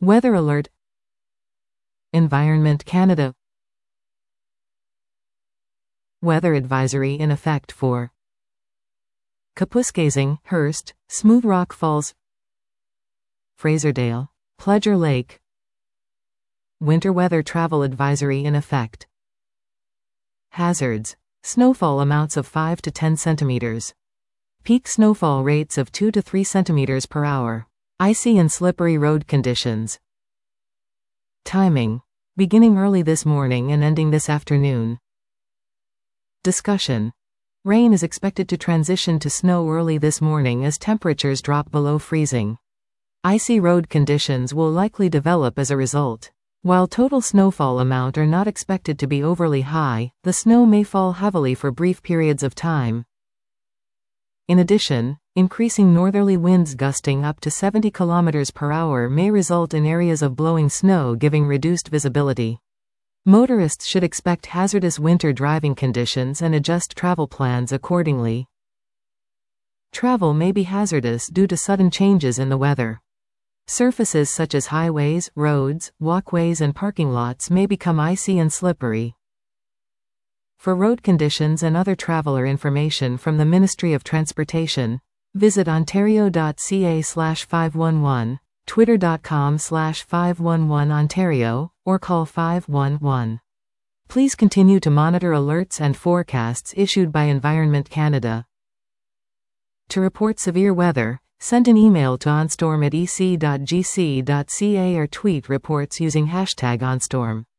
Weather alert. Environment Canada. Weather advisory in effect for Kapuskasing, Hearst, Smooth Rock Falls, Fraservale, Pleasure Lake. Winter weather travel advisory in effect. Hazards. Snowfall amounts of 5 to 10 centimeters. Peak snowfall rates of 2 to 3 centimeters per hour. Icy and slippery road conditions. Timing. Beginning early this morning and ending this afternoon. Discussion. Rain is expected to transition to snow early this morning as temperatures drop below freezing. Icy road conditions will likely develop as a result. While total snowfall amount are not expected to be overly high, the snow may fall heavily for brief periods of time. In addition, increasing northerly winds gusting up to 70 km per hour may result in areas of blowing snow giving reduced visibility. Motorists should expect hazardous winter driving conditions and adjust travel plans accordingly. Travel may be hazardous due to sudden changes in the weather. Surfaces such as highways, roads, walkways and parking lots may become icy and slippery. For road conditions and other traveler information from the Ministry of Transportation, visit ontario.ca/511, twitter.com/511ontario, or call 511. Please continue to monitor alerts and forecasts issued by Environment Canada. To report severe weather, send an email to onstorm@ec.gc.ca or tweet reports using #onstorm.